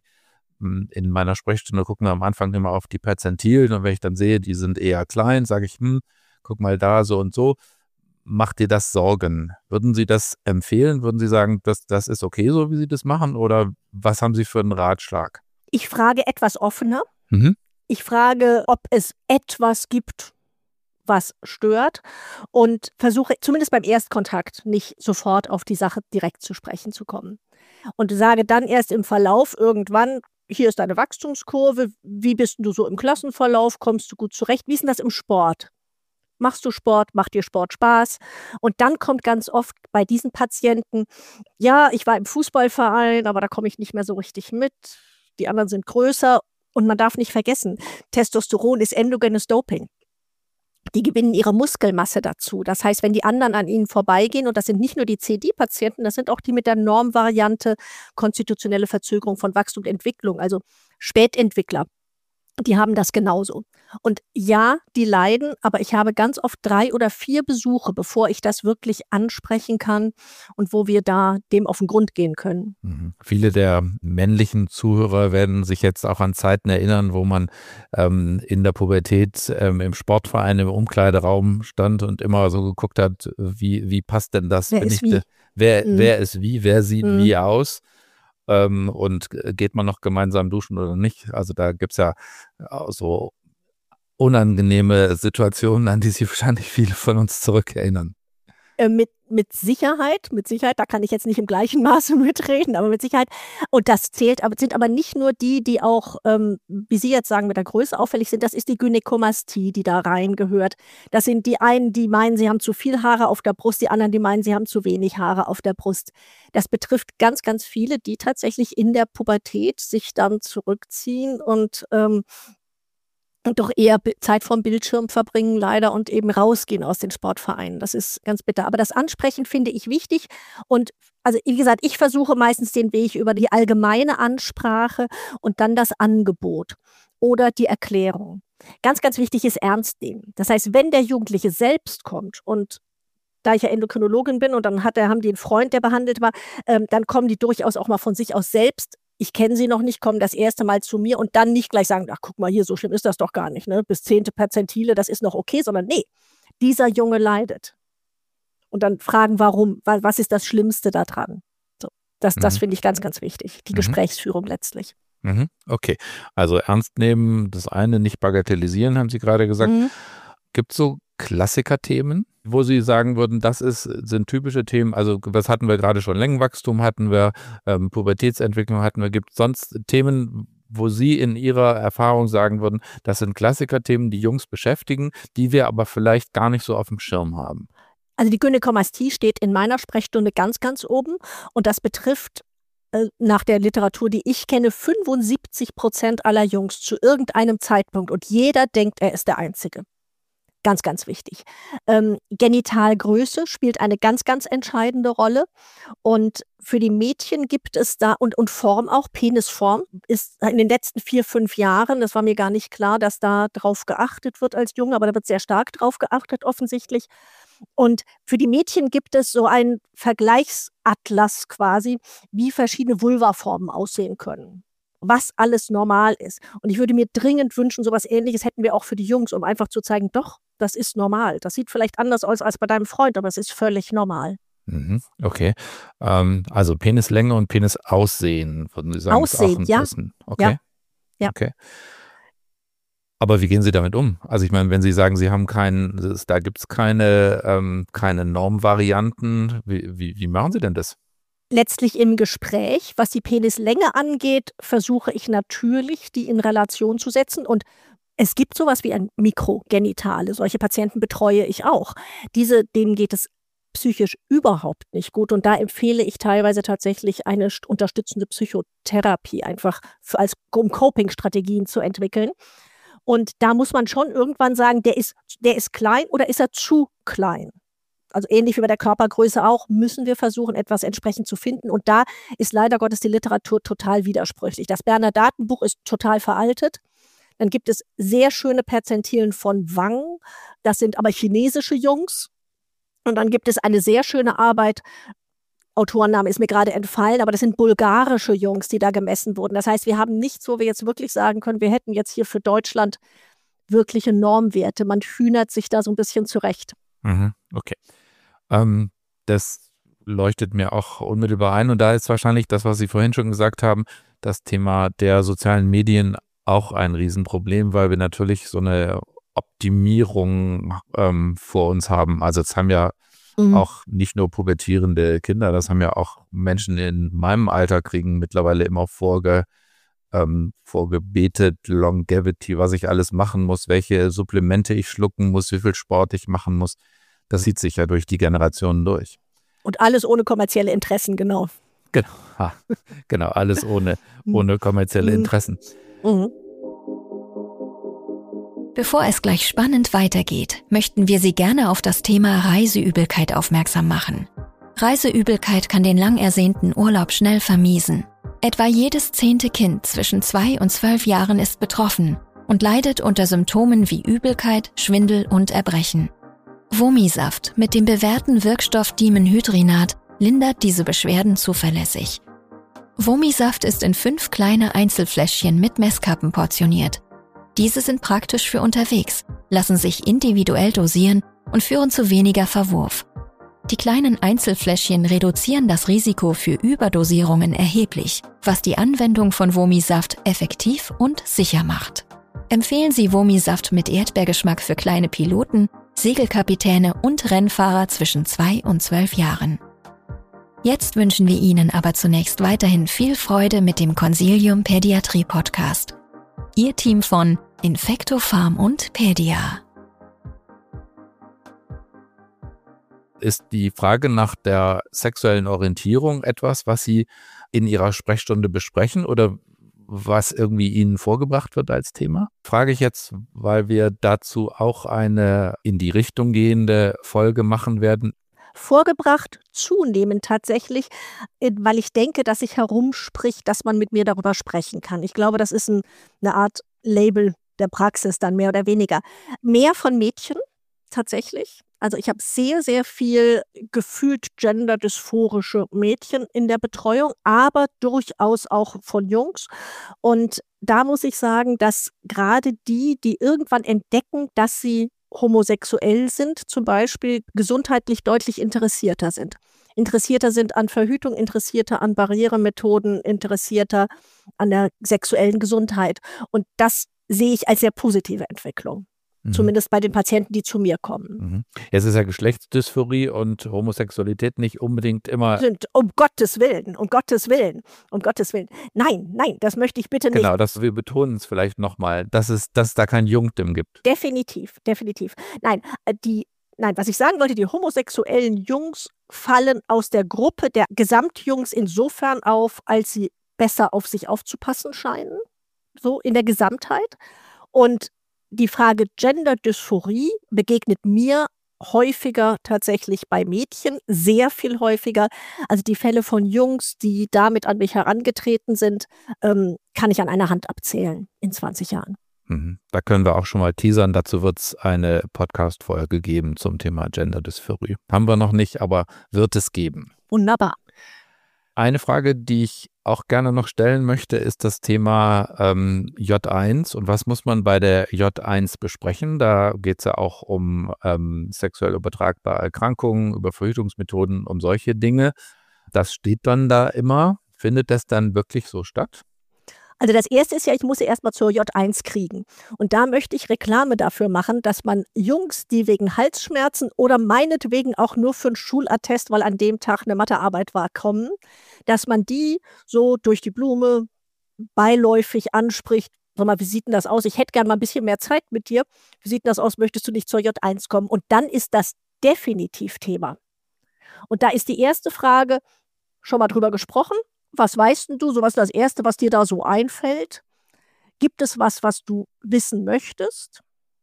in meiner Sprechstunde gucken wir am Anfang immer auf die Perzentilen und wenn ich dann sehe, die sind eher klein, sage ich, hm, guck mal da so und so. Macht dir das Sorgen? Würden Sie das empfehlen? Würden Sie sagen, das, das ist okay so, wie Sie das machen? Oder was haben Sie für einen Ratschlag? Ich frage etwas offener. Mhm. Ich frage, ob es etwas gibt, was stört und versuche zumindest beim Erstkontakt nicht sofort auf die Sache direkt zu sprechen zu kommen. Und sage dann erst im Verlauf irgendwann, hier ist deine Wachstumskurve, wie bist du so im Klassenverlauf, kommst du gut zurecht, wie ist denn das im Sport? Machst du Sport, macht dir Sport Spaß? Und dann kommt ganz oft bei diesen Patienten, ja, ich war im Fußballverein, aber da komme ich nicht mehr so richtig mit, die anderen sind größer und man darf nicht vergessen, Testosteron ist endogenes Doping. Die gewinnen ihre Muskelmasse dazu. Das heißt, wenn die anderen an ihnen vorbeigehen, und das sind nicht nur die C D-Patienten, das sind auch die mit der Normvariante konstitutionelle Verzögerung von Wachstum und Entwicklung, also Spätentwickler. Die haben das genauso. Und ja, die leiden, aber ich habe ganz oft drei oder vier Besuche, bevor ich das wirklich ansprechen kann und wo wir da dem auf den Grund gehen können. Mhm. Viele der männlichen Zuhörer werden sich jetzt auch an Zeiten erinnern, wo man ähm, in der Pubertät ähm, im Sportverein im Umkleideraum stand und immer so geguckt hat, wie, wie passt denn das? Wer Bin ist ich wie? de, wer, Mhm. wer ist wie? Wer sieht Mhm. wie aus? Ähm, und geht man noch gemeinsam duschen oder nicht? Also da gibt es ja auch so unangenehme Situationen, an die sich wahrscheinlich viele von uns zurückerinnern. Äh, mit, mit Sicherheit, mit Sicherheit, da kann ich jetzt nicht im gleichen Maße mitreden, aber mit Sicherheit. Und das zählt, aber sind aber nicht nur die, die auch, ähm, wie Sie jetzt sagen, mit der Größe auffällig sind, das ist die Gynäkomastie, die da reingehört. Das sind die einen, die meinen, sie haben zu viel Haare auf der Brust, die anderen, die meinen, sie haben zu wenig Haare auf der Brust. Das betrifft ganz, ganz viele, die tatsächlich in der Pubertät sich dann zurückziehen und ähm, Und doch eher Bi- Zeit vorm Bildschirm verbringen leider und eben rausgehen aus den Sportvereinen. Das ist ganz bitter. Aber das Ansprechen finde ich wichtig. Und also wie gesagt, ich versuche meistens den Weg über die allgemeine Ansprache und dann das Angebot oder die Erklärung. Ganz, ganz wichtig ist ernst nehmen. Das heißt, wenn der Jugendliche selbst kommt und da ich ja Endokrinologin bin und dann hat er, haben die einen Freund, der behandelt war, ähm, dann kommen die durchaus auch mal von sich aus selbst. Ich kenne sie noch nicht, kommen das erste Mal zu mir und dann nicht gleich sagen, ach guck mal hier, so schlimm ist das doch gar nicht, ne? Bis zehnte Perzentile, das ist noch okay, sondern nee, dieser Junge leidet. Und dann fragen, warum, wa- was ist das Schlimmste daran? So, das das Mhm. finde ich ganz, ganz wichtig, die Mhm. Gesprächsführung letztlich. Mhm. Okay, also ernst nehmen, das eine, nicht bagatellisieren, haben Sie gerade gesagt. Mhm. Gibt es so Klassikerthemen, wo Sie sagen würden, das ist, sind typische Themen, also was hatten wir gerade schon, Längenwachstum hatten wir, ähm, Pubertätsentwicklung hatten wir, gibt es sonst Themen, wo Sie in Ihrer Erfahrung sagen würden, das sind Klassikerthemen, die Jungs beschäftigen, die wir aber vielleicht gar nicht so auf dem Schirm haben? Also die Gynäkomastie steht in meiner Sprechstunde ganz, ganz oben und das betrifft äh, nach der Literatur, die ich kenne, fünfundsiebzig Prozent aller Jungs zu irgendeinem Zeitpunkt und jeder denkt, er ist der Einzige. Ganz, ganz wichtig. Ähm, Genitalgröße spielt eine ganz, ganz entscheidende Rolle. Und für die Mädchen gibt es da, und, und Form auch, Penisform, ist in den letzten vier, fünf Jahren, das war mir gar nicht klar, dass da drauf geachtet wird als Junge, aber da wird sehr stark drauf geachtet offensichtlich. Und für die Mädchen gibt es so einen Vergleichsatlas quasi, wie verschiedene Vulvaformen aussehen können. Was alles normal ist. Und ich würde mir dringend wünschen, sowas Ähnliches hätten wir auch für die Jungs, um einfach zu zeigen, doch, das ist normal. Das sieht vielleicht anders aus als bei deinem Freund, aber es ist völlig normal. Mhm. Okay, ähm, also Penislänge und Penisaussehen, würden Sie sagen, ist auch Aussehen, ein ja. ist ein- okay, Ja. Ja. okay. Aber wie gehen Sie damit um? Also ich meine, wenn Sie sagen, Sie haben keinen, da gibt es keine, ähm, keine Normvarianten, wie, wie, wie machen Sie denn das? Letztlich im Gespräch, was die Penislänge angeht, versuche ich natürlich, die in Relation zu setzen. Und es gibt sowas wie ein Mikrogenitale. Solche Patienten betreue ich auch. Diese, denen geht es psychisch überhaupt nicht gut. Und da empfehle ich teilweise tatsächlich eine unterstützende Psychotherapie, einfach für, als, um Coping-Strategien zu entwickeln. Und da muss man schon irgendwann sagen, der ist, der ist klein oder ist er zu klein? Also ähnlich wie bei der Körpergröße auch, müssen wir versuchen, etwas entsprechend zu finden. Und da ist leider Gottes die Literatur total widersprüchlich. Das Berner Datenbuch ist total veraltet. Dann gibt es sehr schöne Perzentilen von Wang. Das sind aber chinesische Jungs. Und dann gibt es eine sehr schöne Arbeit, Autorenname ist mir gerade entfallen, aber das sind bulgarische Jungs, die da gemessen wurden. Das heißt, wir haben nichts, wo wir jetzt wirklich sagen können, wir hätten jetzt hier für Deutschland wirkliche Normwerte. Man hühnert sich da so ein bisschen zurecht. Mhm, okay. Ähm, das leuchtet mir auch unmittelbar ein. Und da ist wahrscheinlich das, was Sie vorhin schon gesagt haben, das Thema der sozialen Medien auch ein Riesenproblem, weil wir natürlich so eine Optimierung ähm, vor uns haben. Also es haben ja mhm. auch nicht nur pubertierende Kinder, das haben ja auch Menschen in meinem Alter, kriegen mittlerweile immer vorge, ähm, vorgebetet, Longevity, was ich alles machen muss, welche Supplemente ich schlucken muss, wie viel Sport ich machen muss. Das zieht sich ja durch die Generationen durch. Und alles ohne kommerzielle Interessen, genau. Genau, ha, genau alles ohne, ohne kommerzielle Interessen. Mhm. Bevor es gleich spannend weitergeht, möchten wir Sie gerne auf das Thema Reiseübelkeit aufmerksam machen. Reiseübelkeit kann den lang ersehnten Urlaub schnell vermiesen. Etwa jedes zehnte Kind zwischen zwei und zwölf Jahren ist betroffen und leidet unter Symptomen wie Übelkeit, Schwindel und Erbrechen. Vomisaft mit dem bewährten Wirkstoff Dimenhydrinat lindert diese Beschwerden zuverlässig. Vomisaft ist in fünf kleine Einzelfläschchen mit Messkappen portioniert. Diese sind praktisch für unterwegs, lassen sich individuell dosieren und führen zu weniger Verwurf. Die kleinen Einzelfläschchen reduzieren das Risiko für Überdosierungen erheblich, was die Anwendung von Vomisaft effektiv und sicher macht. Empfehlen Sie Vomisaft mit Erdbeergeschmack für kleine Piloten, Segelkapitäne und Rennfahrer zwischen zwei und zwölf Jahren. Jetzt wünschen wir Ihnen aber zunächst weiterhin viel Freude mit dem Consilium Pädiatrie Podcast. Ihr Team von Infectopharm und Pedia. Ist die Frage nach der sexuellen Orientierung etwas, was Sie in Ihrer Sprechstunde besprechen oder was irgendwie Ihnen vorgebracht wird als Thema? Frage ich jetzt, weil wir dazu auch eine in die Richtung gehende Folge machen werden. Vorgebracht zunehmend tatsächlich, weil ich denke, dass sich herumspricht, dass man mit mir darüber sprechen kann. Ich glaube, das ist ein, eine Art Label der Praxis dann mehr oder weniger. Mehr von Mädchen tatsächlich. Also ich habe sehr, sehr viel gefühlt genderdyshorische Mädchen in der Betreuung, aber durchaus auch von Jungs. Und da muss ich sagen, dass gerade die, die irgendwann entdecken, dass sie homosexuell sind, zum Beispiel gesundheitlich deutlich interessierter sind. Interessierter sind an Verhütung, interessierter an Barrieremethoden, interessierter an der sexuellen Gesundheit. Und das sehe ich als sehr positive Entwicklung. Mhm. Zumindest bei den Patienten, die zu mir kommen. Mhm. Jetzt ist ja Geschlechtsdysphorie und Homosexualität nicht unbedingt immer... Sind, um Gottes Willen, um Gottes Willen, um Gottes Willen. Nein, nein, das möchte ich bitte nicht. Genau, das, wir betonen es vielleicht nochmal, dass es, dass es da kein Jungdem gibt. Definitiv, definitiv. Nein, die, nein, was ich sagen wollte, die homosexuellen Jungs fallen aus der Gruppe der Gesamtjungs insofern auf, als sie besser auf sich aufzupassen scheinen, so in der Gesamtheit. Und die Frage Genderdysphorie begegnet mir häufiger tatsächlich bei Mädchen, sehr viel häufiger. Also die Fälle von Jungs, die damit an mich herangetreten sind, ähm, kann ich an einer Hand abzählen in zwanzig Jahren. Mhm. Da können wir auch schon mal teasern. Dazu wird es eine Podcast-Folge geben zum Thema Genderdysphorie. Haben wir noch nicht, aber wird es geben. Wunderbar. Eine Frage, die ich auch gerne noch stellen möchte, ist das Thema ähm, J eins und was muss man bei der J eins besprechen? Da geht es ja auch um ähm, sexuell übertragbare Erkrankungen, über Verhütungsmethoden, um solche Dinge. Das steht dann da immer. Findet das dann wirklich so statt? Also das Erste ist ja, ich muss sie erstmal zur J eins kriegen. Und da möchte ich Reklame dafür machen, dass man Jungs, die wegen Halsschmerzen oder meinetwegen auch nur für einen Schulattest, weil an dem Tag eine Mathearbeit war, kommen, dass man die so durch die Blume beiläufig anspricht. Sag mal, wie sieht denn das aus? Ich hätte gern mal ein bisschen mehr Zeit mit dir. Wie sieht denn das aus? Möchtest du nicht zur J eins kommen? Und dann ist das definitiv Thema. Und da ist die erste Frage, schon mal drüber gesprochen? Was weißt denn du? So was ist das Erste, was dir da so einfällt? Gibt es was, was du wissen möchtest?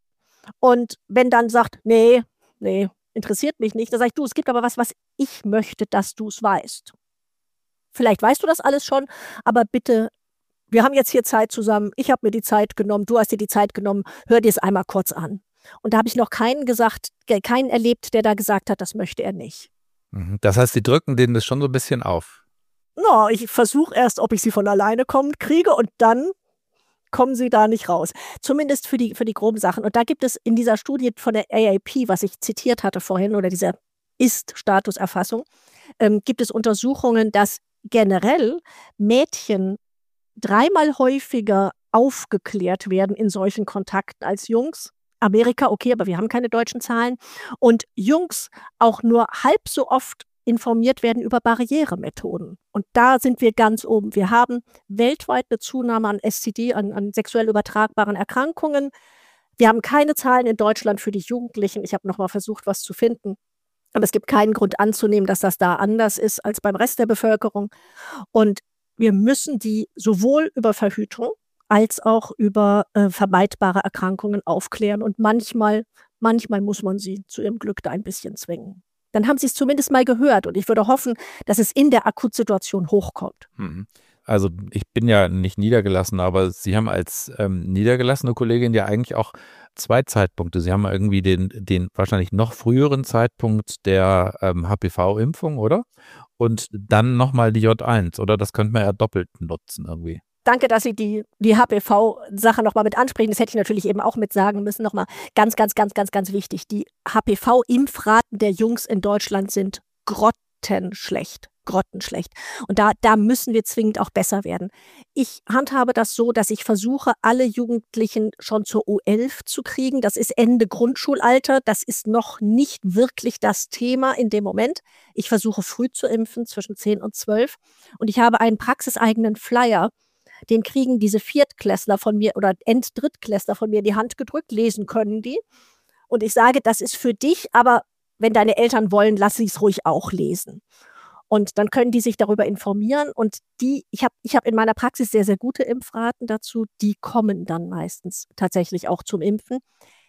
Und wenn dann sagt, nee, nee, interessiert mich nicht, dann sag ich, du, es gibt aber was, was ich möchte, dass du es weißt. Vielleicht weißt du das alles schon, aber bitte, wir haben jetzt hier Zeit zusammen, ich habe mir die Zeit genommen, du hast dir die Zeit genommen, hör dir es einmal kurz an. Und da habe ich noch keinen gesagt, keinen erlebt, der da gesagt hat, das möchte er nicht. Das heißt, sie drücken denen das schon so ein bisschen auf. No, ich versuche erst, ob ich sie von alleine kommen kriege und dann kommen sie da nicht raus. Zumindest für die, für die groben Sachen. Und da gibt es in dieser Studie von der A A P, was ich zitiert hatte vorhin, oder dieser Ist-Statuserfassung, ähm, gibt es Untersuchungen, dass generell Mädchen dreimal häufiger aufgeklärt werden in solchen Kontakten als Jungs. Amerika, okay, aber wir haben keine deutschen Zahlen. Und Jungs auch nur halb so oft informiert werden über Barrieremethoden. Und da sind wir ganz oben. Wir haben weltweit eine Zunahme an S T D, an, an sexuell übertragbaren Erkrankungen. Wir haben keine Zahlen in Deutschland für die Jugendlichen. Ich habe noch mal versucht, was zu finden. Aber es gibt keinen Grund anzunehmen, dass das da anders ist als beim Rest der Bevölkerung. Und wir müssen die sowohl über Verhütung als auch über äh, vermeidbare Erkrankungen aufklären. Und manchmal, manchmal muss man sie zu ihrem Glück da ein bisschen zwingen. Dann haben sie es zumindest mal gehört. Und ich würde hoffen, dass es in der Akutsituation hochkommt. Also ich bin ja nicht niedergelassen, aber Sie haben als ähm, niedergelassene Kollegin ja eigentlich auch zwei Zeitpunkte. Sie haben irgendwie den, den wahrscheinlich noch früheren Zeitpunkt der ähm, H P V-Impfung, oder? Und dann nochmal die J eins, oder? Das könnte man ja doppelt nutzen irgendwie. Danke, dass Sie die, die H P V-Sache nochmal mit ansprechen. Das hätte ich natürlich eben auch mit sagen müssen. Nochmal ganz, ganz, ganz, ganz, ganz wichtig. Die H P V-Impfraten der Jungs in Deutschland sind grottenschlecht. Grottenschlecht. Und da, da müssen wir zwingend auch besser werden. Ich handhabe das so, dass ich versuche, alle Jugendlichen schon zur U elf zu kriegen. Das ist Ende Grundschulalter. Das ist noch nicht wirklich das Thema in dem Moment. Ich versuche früh zu impfen, zwischen zehn und zwölf. Und ich habe einen praxiseigenen Flyer. Den kriegen diese Viertklässler von mir oder Enddrittklässler von mir in die Hand gedrückt. Lesen können die. Und ich sage, das ist für dich, aber wenn deine Eltern wollen, lass sie es ruhig auch lesen. Und dann können die sich darüber informieren. Und die, ich habe ich hab in meiner Praxis sehr, sehr gute Impfraten dazu. Die kommen dann meistens tatsächlich auch zum Impfen.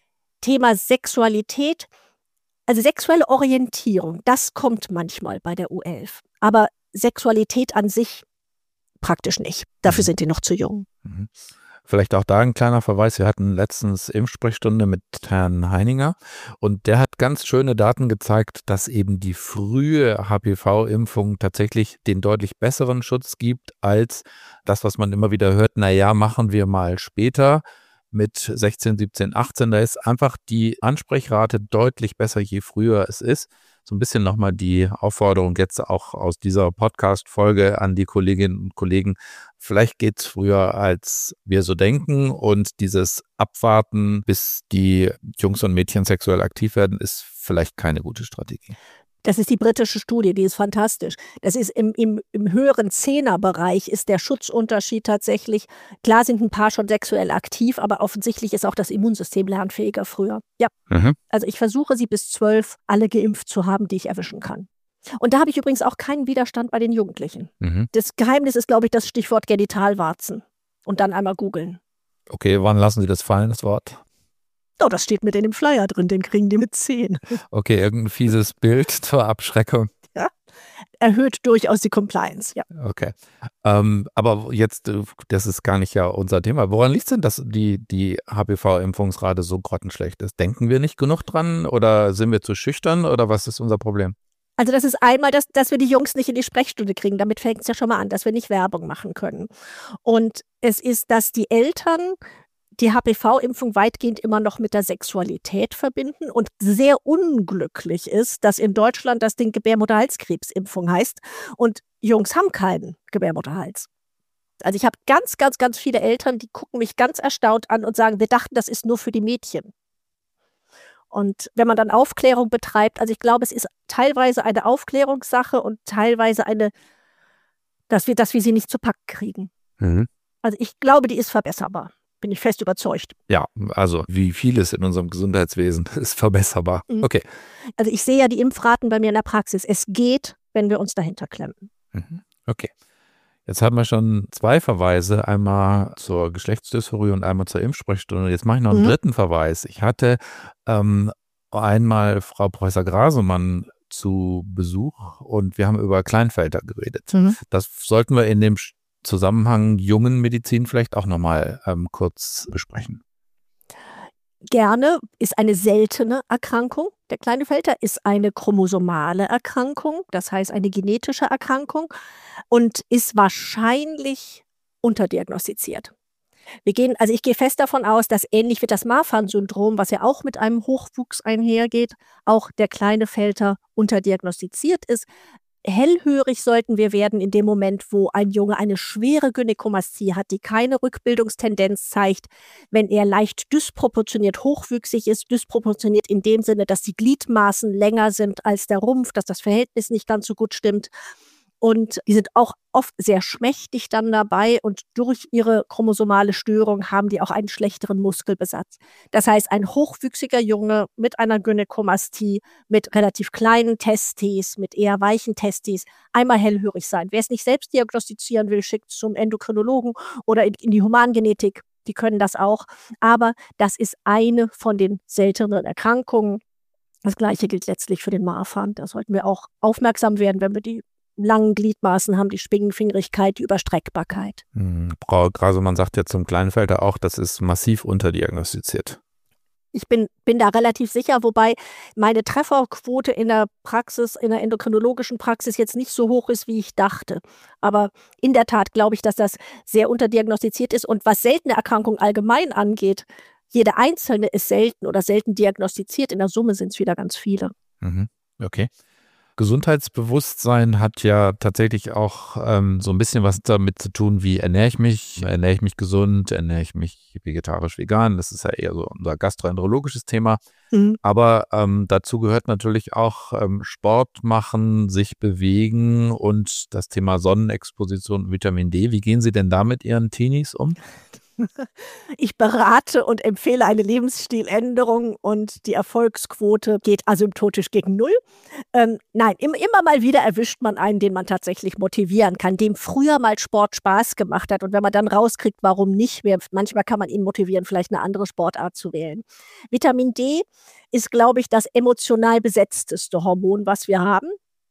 Thema Sexualität, also sexuelle Orientierung, das kommt manchmal bei der U elf. Aber Sexualität an sich praktisch nicht. Dafür sind die noch zu jung. Mhm. Vielleicht auch da ein kleiner Verweis. Wir hatten letztens Impfsprechstunde mit Herrn Heininger und der hat ganz schöne Daten gezeigt, dass eben die frühe H P V-Impfung tatsächlich den deutlich besseren Schutz gibt als das, was man immer wieder hört, naja, machen wir mal später mit sechzehn, siebzehn, achtzehn. Da ist einfach die Ansprechrate deutlich besser, je früher es ist. So ein bisschen nochmal die Aufforderung jetzt auch aus dieser Podcast-Folge an die Kolleginnen und Kollegen. Vielleicht geht es früher, als wir so denken, und dieses Abwarten, bis die Jungs und Mädchen sexuell aktiv werden, ist vielleicht keine gute Strategie. Das ist die britische Studie, die ist fantastisch. Das ist im, im, im höheren Zehnerbereich ist der Schutzunterschied tatsächlich. Klar sind ein paar schon sexuell aktiv, aber offensichtlich ist auch das Immunsystem lernfähiger früher. Ja, mhm. Also ich versuche, sie bis zwölf alle geimpft zu haben, die ich erwischen kann. Und da habe ich übrigens auch keinen Widerstand bei den Jugendlichen. Mhm. Das Geheimnis ist, glaube ich, das Stichwort Genitalwarzen. Und dann einmal googeln. Okay, wann lassen Sie das fallen, das Wort? Oh, das steht mit in dem Flyer drin, den kriegen die mit zehn. Okay, irgendein fieses Bild zur Abschreckung. Ja, erhöht durchaus die Compliance, ja. Okay, ähm, aber jetzt, das ist gar nicht ja unser Thema. Woran liegt es denn, dass die, die H P V-Impfungsrate so grottenschlecht ist? Denken wir nicht genug dran oder sind wir zu schüchtern oder was ist unser Problem? Also das ist einmal, dass, dass wir die Jungs nicht in die Sprechstunde kriegen. Damit fängt es ja schon mal an, dass wir nicht Werbung machen können. Und es ist, dass die Eltern die H P V-Impfung weitgehend immer noch mit der Sexualität verbinden und sehr unglücklich ist, dass in Deutschland das Ding Gebärmutterhalskrebsimpfung heißt und Jungs haben keinen Gebärmutterhals. Also ich habe ganz, ganz, ganz viele Eltern, die gucken mich ganz erstaunt an und sagen, wir dachten, das ist nur für die Mädchen. Und wenn man dann Aufklärung betreibt, also ich glaube, es ist teilweise eine Aufklärungssache und teilweise eine, dass wir, dass wir sie nicht zu packen kriegen. Mhm. Also ich glaube, die ist verbesserbar. Bin ich fest überzeugt. Ja, also wie vieles in unserem Gesundheitswesen ist verbesserbar. Mhm. Okay. Also ich sehe ja die Impfraten bei mir in der Praxis. Es geht, wenn wir uns dahinter klemmen. Mhm. Okay. Jetzt haben wir schon zwei Verweise, einmal zur Geschlechtsdysphorie und einmal zur Impfsprechstunde. Jetzt mache ich noch einen Mhm. dritten Verweis. Ich hatte ähm, einmal Frau Professor Grasemann zu Besuch und wir haben über Klienfelter geredet. Mhm. Das sollten wir in dem Zusammenhang jungen Medizin vielleicht auch nochmal ähm, kurz besprechen. Gerne, ist eine seltene Erkrankung. Der Klinefelter ist eine chromosomale Erkrankung, das heißt eine genetische Erkrankung und ist wahrscheinlich unterdiagnostiziert. Wir gehen, also ich gehe fest davon aus, dass ähnlich wie das Marfan-Syndrom, was ja auch mit einem Hochwuchs einhergeht, auch der Klinefelter unterdiagnostiziert ist. Hellhörig sollten wir werden in dem Moment, wo ein Junge eine schwere Gynäkomastie hat, die keine Rückbildungstendenz zeigt, wenn er leicht disproportioniert hochwüchsig ist, disproportioniert in dem Sinne, dass die Gliedmaßen länger sind als der Rumpf, dass das Verhältnis nicht ganz so gut stimmt. Und die sind auch oft sehr schmächtig dann dabei und durch ihre chromosomale Störung haben die auch einen schlechteren Muskelbesatz. Das heißt, ein hochwüchsiger Junge mit einer Gynäkomastie, mit relativ kleinen Testes, mit eher weichen Testes, einmal hellhörig sein. Wer es nicht selbst diagnostizieren will, schickt zum Endokrinologen oder in, in die Humangenetik. Die können das auch. Aber das ist eine von den seltenen Erkrankungen. Das Gleiche gilt letztlich für den Marfan. Da sollten wir auch aufmerksam werden, wenn wir die langen Gliedmaßen haben, die Schwingenfingerigkeit, die Überstreckbarkeit. Hm, Frau Grasemann sagt ja zum Klinefelter auch, das ist massiv unterdiagnostiziert. Ich bin, bin da relativ sicher, wobei meine Trefferquote in der Praxis, in der endokrinologischen Praxis jetzt nicht so hoch ist, wie ich dachte. Aber in der Tat glaube ich, dass das sehr unterdiagnostiziert ist. Und was seltene Erkrankungen allgemein angeht, jede einzelne ist selten oder selten diagnostiziert. In der Summe sind es wieder ganz viele. Mhm. Okay. Gesundheitsbewusstsein hat ja tatsächlich auch ähm, so ein bisschen was damit zu tun, wie ernähre ich mich, ernähre ich mich gesund, ernähre ich mich vegetarisch, vegan. Das ist ja eher so unser gastroenterologisches Thema. Mhm. Aber ähm, dazu gehört natürlich auch ähm, Sport machen, sich bewegen und das Thema Sonnenexposition und Vitamin D. Wie gehen Sie denn da mit Ihren Teenies um? Ich berate und empfehle eine Lebensstiländerung und die Erfolgsquote geht asymptotisch gegen Null. Ähm, nein, im, immer mal wieder erwischt man einen, den man tatsächlich motivieren kann, dem früher mal Sport Spaß gemacht hat. Und wenn man dann rauskriegt, warum nicht mehr, manchmal kann man ihn motivieren, vielleicht eine andere Sportart zu wählen. Vitamin D ist, glaube ich, das emotional besetzteste Hormon, was wir haben.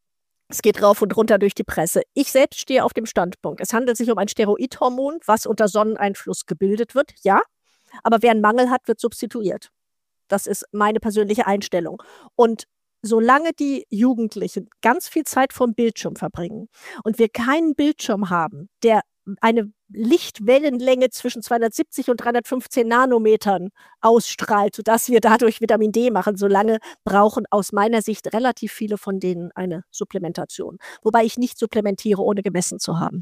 Es geht rauf und runter durch die Presse. Ich selbst stehe auf dem Standpunkt. Es handelt sich um ein Steroidhormon, was unter Sonneneinfluss gebildet wird, ja. Aber wer einen Mangel hat, wird substituiert. Das ist meine persönliche Einstellung. Und solange die Jugendlichen ganz viel Zeit vom Bildschirm verbringen und wir keinen Bildschirm haben, der eine Lichtwellenlänge zwischen zweihundertsiebzig und dreihundertfünfzehn Nanometern ausstrahlt, sodass wir dadurch Vitamin D machen. Solange brauchen aus meiner Sicht relativ viele von denen eine Supplementation. Wobei ich nicht supplementiere, ohne gemessen zu haben.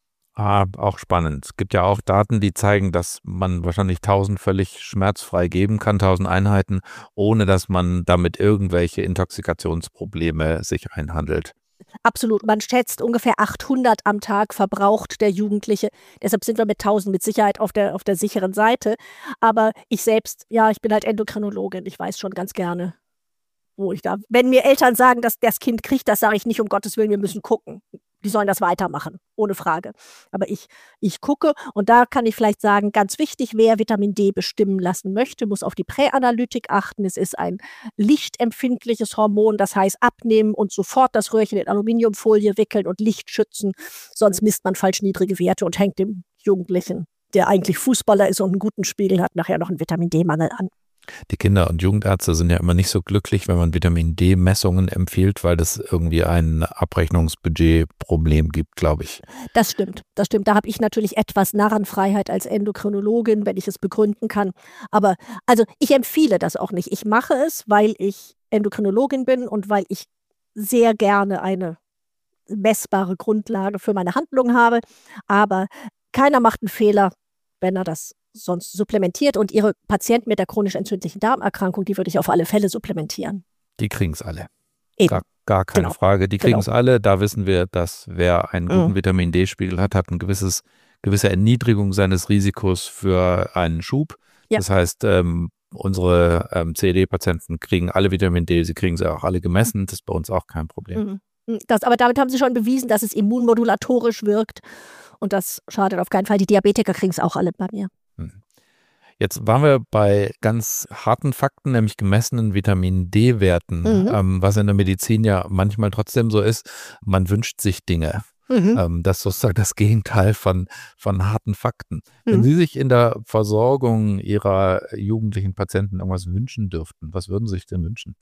Ah, auch spannend. Es gibt ja auch Daten, die zeigen, dass man wahrscheinlich tausend völlig schmerzfrei geben kann, tausend Einheiten, ohne dass man damit irgendwelche Intoxikationsprobleme sich einhandelt. Absolut. Man schätzt, ungefähr achthundert am Tag verbraucht der Jugendliche. Deshalb sind wir mit tausend mit Sicherheit auf der, auf der sicheren Seite. Aber ich selbst, ja, ich bin halt Endokrinologin. Ich weiß schon ganz gerne, wo ich da. Wenn mir Eltern sagen, dass das Kind kriegt, das sage ich nicht, um Gottes Willen, wir müssen gucken. Die sollen das weitermachen, ohne Frage. Aber ich, ich gucke und da kann ich vielleicht sagen, ganz wichtig, wer Vitamin D bestimmen lassen möchte, muss auf die Präanalytik achten. Es ist ein lichtempfindliches Hormon, das heißt abnehmen und sofort das Röhrchen in Aluminiumfolie wickeln und Licht schützen. Sonst misst man falsch niedrige Werte und hängt dem Jugendlichen, der eigentlich Fußballer ist und einen guten Spiegel hat, nachher noch einen Vitamin D-Mangel an. Die Kinder- und Jugendärzte sind ja immer nicht so glücklich, wenn man Vitamin D-Messungen empfiehlt, weil das irgendwie ein Abrechnungsbudgetproblem gibt, glaube ich. Das stimmt, das stimmt. Da habe ich natürlich etwas Narrenfreiheit als Endokrinologin, wenn ich es begründen kann. Aber also ich empfehle das auch nicht. Ich mache es, weil ich Endokrinologin bin und weil ich sehr gerne eine messbare Grundlage für meine Handlung habe. Aber keiner macht einen Fehler, wenn er das sonst supplementiert. Und Ihre Patienten mit der chronisch entzündlichen Darmerkrankung, die würde ich auf alle Fälle supplementieren. Die kriegen es alle. Eben. Gar, gar keine Genau. Frage. Die kriegen es Genau. alle. Da wissen wir, dass wer einen guten Mhm. Vitamin-D-Spiegel hat, hat ein gewisses, gewisse Erniedrigung seines Risikos für einen Schub. Ja. Das heißt, ähm, unsere ähm, C E D-Patienten kriegen alle Vitamin D, sie kriegen sie auch alle gemessen. Das ist bei uns auch kein Problem. Mhm. Das, aber damit haben Sie schon bewiesen, dass es immunmodulatorisch wirkt. Und das schadet auf keinen Fall. Die Diabetiker kriegen es auch alle bei mir. Jetzt waren wir bei ganz harten Fakten, nämlich gemessenen Vitamin-D-Werten, Mhm. ähm, was in der Medizin ja manchmal trotzdem so ist. Man wünscht sich Dinge. Mhm. Ähm, das ist sozusagen das Gegenteil von, von harten Fakten. Wenn Mhm. Sie sich in der Versorgung Ihrer jugendlichen Patienten irgendwas wünschen dürften, was würden Sie sich denn wünschen?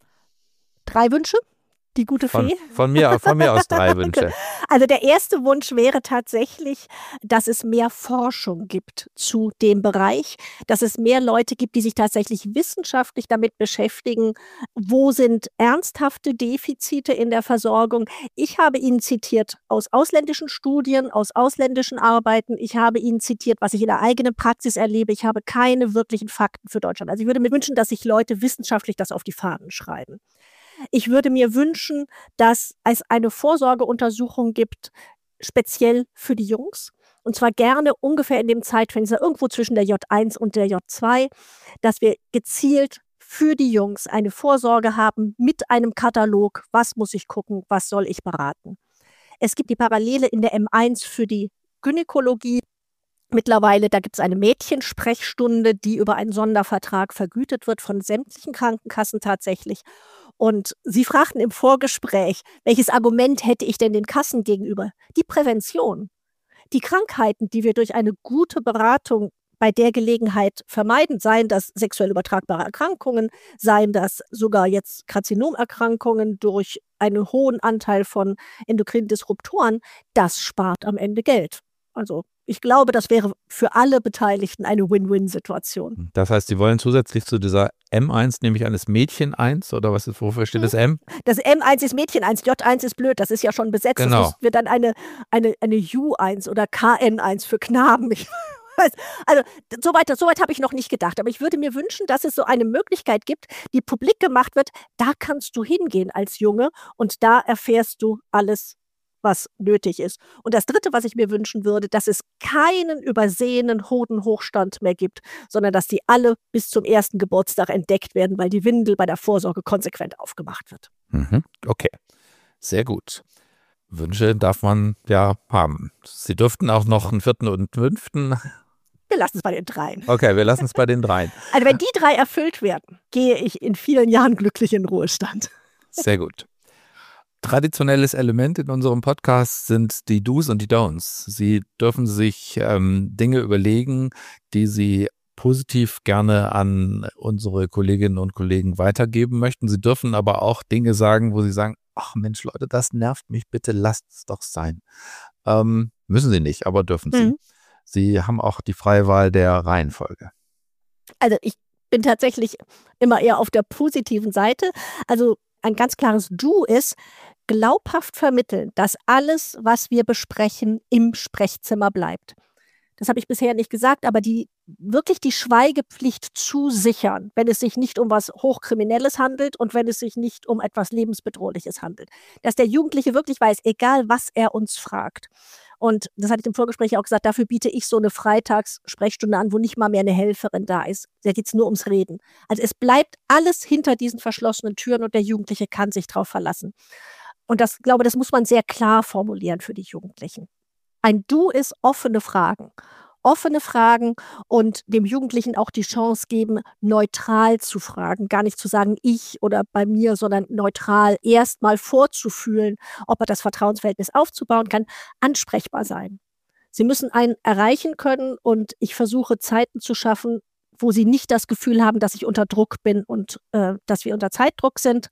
Drei Wünsche? Die gute Von, Fee? von, mir, von mir aus drei Wünsche. Also der erste Wunsch wäre tatsächlich, dass es mehr Forschung gibt zu dem Bereich, dass es mehr Leute gibt, die sich tatsächlich wissenschaftlich damit beschäftigen, wo sind ernsthafte Defizite in der Versorgung. Ich habe Ihnen zitiert aus ausländischen Studien, aus ausländischen Arbeiten. Ich habe Ihnen zitiert, was ich in der eigenen Praxis erlebe. Ich habe keine wirklichen Fakten für Deutschland. Also ich würde mir wünschen, dass sich Leute wissenschaftlich das auf die Fahnen schreiben. Ich würde mir wünschen, dass es eine Vorsorgeuntersuchung gibt, speziell für die Jungs. Und zwar gerne ungefähr in dem Zeitfenster, irgendwo zwischen der J eins und der J zwei, dass wir gezielt für die Jungs eine Vorsorge haben mit einem Katalog. Was muss ich gucken? Was soll ich beraten? Es gibt die Parallele in der M eins für die Gynäkologie. Mittlerweile, da gibt es eine Mädchensprechstunde, die über einen Sondervertrag vergütet wird von sämtlichen Krankenkassen tatsächlich. Und Sie fragten im Vorgespräch, welches Argument hätte ich denn den Kassen gegenüber? Die Prävention. Die Krankheiten, die wir durch eine gute Beratung bei der Gelegenheit vermeiden, seien das sexuell übertragbare Erkrankungen, seien das sogar jetzt Karzinomerkrankungen durch einen hohen Anteil von endokrinen Disruptoren, das spart am Ende Geld. Also ich glaube, das wäre für alle Beteiligten eine Win-Win-Situation. Das heißt, Sie wollen zusätzlich zu dieser M eins, nämlich eines Mädchen eins, oder was ist, wofür steht das M? Das M eins ist Mädchen eins, J eins ist blöd, das ist ja schon besetzt. Genau. Das wird dann eine, eine, eine U eins oder K N eins für Knaben. Ich weiß, also so weit, so weit habe ich noch nicht gedacht. Aber ich würde mir wünschen, dass es so eine Möglichkeit gibt, die publik gemacht wird. Da kannst du hingehen als Junge und da erfährst du alles, was nötig ist. Und das Dritte, was ich mir wünschen würde, dass es keinen übersehenen Hodenhochstand mehr gibt, sondern dass die alle bis zum ersten Geburtstag entdeckt werden, weil die Windel bei der Vorsorge konsequent aufgemacht wird. Mhm. Okay, sehr gut. Wünsche darf man ja haben. Sie dürften auch noch einen vierten und fünften. Wir lassen es bei den dreien. Okay, wir lassen es bei den dreien. Also wenn die drei erfüllt werden, gehe ich in vielen Jahren glücklich in Ruhestand. Sehr gut. Traditionelles Element in unserem Podcast sind die Do's und die Don'ts. Sie dürfen sich ähm, Dinge überlegen, die Sie positiv gerne an unsere Kolleginnen und Kollegen weitergeben möchten. Sie dürfen aber auch Dinge sagen, wo Sie sagen, ach Mensch Leute, das nervt mich, bitte lasst es doch sein. Ähm, müssen Sie nicht, aber dürfen Sie. Mhm. Sie haben auch die freie Wahl der Reihenfolge. Also ich bin tatsächlich immer eher auf der positiven Seite. Also ein ganz klares Du ist, glaubhaft vermitteln, dass alles, was wir besprechen, im Sprechzimmer bleibt. Das habe ich bisher nicht gesagt, aber die wirklich die Schweigepflicht zusichern, wenn es sich nicht um was Hochkriminelles handelt und wenn es sich nicht um etwas Lebensbedrohliches handelt. Dass der Jugendliche wirklich weiß, egal was er uns fragt. Und das hatte ich im Vorgespräch auch gesagt, dafür biete ich so eine Freitagssprechstunde an, wo nicht mal mehr eine Helferin da ist. Da geht es nur ums Reden. Also es bleibt alles hinter diesen verschlossenen Türen und der Jugendliche kann sich darauf verlassen. Und das, glaube, das muss man sehr klar formulieren für die Jugendlichen. Ein Du ist offene Fragen. Offene Fragen und dem Jugendlichen auch die Chance geben, neutral zu fragen. Gar nicht zu sagen, ich oder bei mir, sondern neutral erstmal vorzufühlen, ob er das Vertrauensverhältnis aufzubauen kann, ansprechbar sein. Sie müssen einen erreichen können und ich versuche Zeiten zu schaffen, wo sie nicht das Gefühl haben, dass ich unter Druck bin und äh, dass wir unter Zeitdruck sind.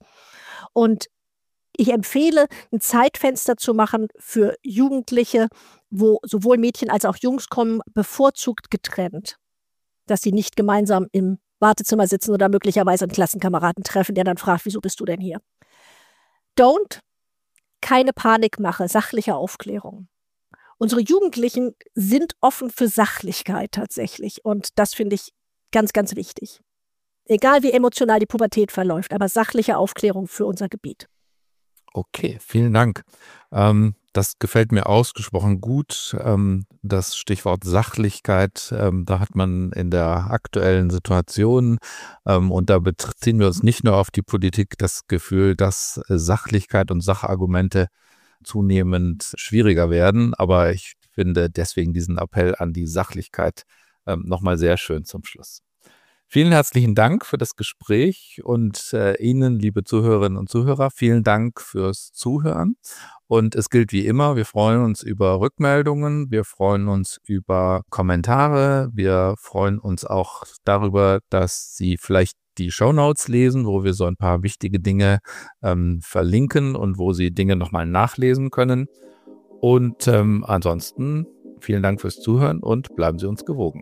Und ich empfehle, ein Zeitfenster zu machen für Jugendliche, wo sowohl Mädchen als auch Jungs kommen, bevorzugt getrennt. Dass sie nicht gemeinsam im Wartezimmer sitzen oder möglicherweise einen Klassenkameraden treffen, der dann fragt, wieso bist du denn hier? Don't, keine Panikmache, sachliche Aufklärung. Unsere Jugendlichen sind offen für Sachlichkeit tatsächlich. Und das finde ich ganz, ganz wichtig. Egal wie emotional die Pubertät verläuft, aber sachliche Aufklärung für unser Gebiet. Okay, vielen Dank. Ähm, das gefällt mir ausgesprochen gut. Ähm, das Stichwort Sachlichkeit, ähm, da hat man in der aktuellen Situation, ähm, und da beziehen wir uns nicht nur auf die Politik, das Gefühl, dass äh, Sachlichkeit und Sachargumente zunehmend schwieriger werden. Aber ich finde deswegen diesen Appell an die Sachlichkeit ähm, nochmal sehr schön zum Schluss. Vielen herzlichen Dank für das Gespräch und äh, Ihnen, liebe Zuhörerinnen und Zuhörer, vielen Dank fürs Zuhören. Und es gilt wie immer, wir freuen uns über Rückmeldungen, wir freuen uns über Kommentare, wir freuen uns auch darüber, dass Sie vielleicht die Shownotes lesen, wo wir so ein paar wichtige Dinge ähm, verlinken und wo Sie Dinge nochmal nachlesen können. Und ähm, ansonsten vielen Dank fürs Zuhören und bleiben Sie uns gewogen.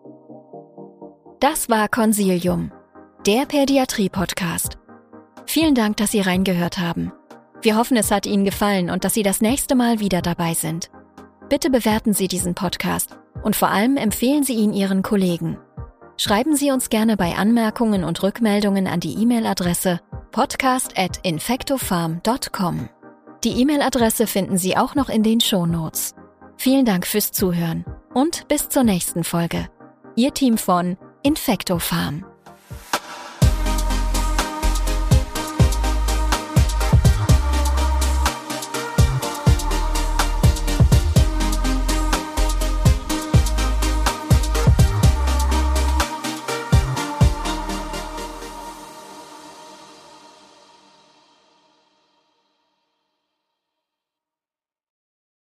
Das war Consilium, der Pädiatrie-Podcast. Vielen Dank, dass Sie reingehört haben. Wir hoffen, es hat Ihnen gefallen und dass Sie das nächste Mal wieder dabei sind. Bitte bewerten Sie diesen Podcast und vor allem empfehlen Sie ihn Ihren Kollegen. Schreiben Sie uns gerne bei Anmerkungen und Rückmeldungen an die E-Mail-Adresse podcast at infectofarm dot com. Die E-Mail-Adresse finden Sie auch noch in den Shownotes. Vielen Dank fürs Zuhören und bis zur nächsten Folge. Ihr Team von Infectofarm.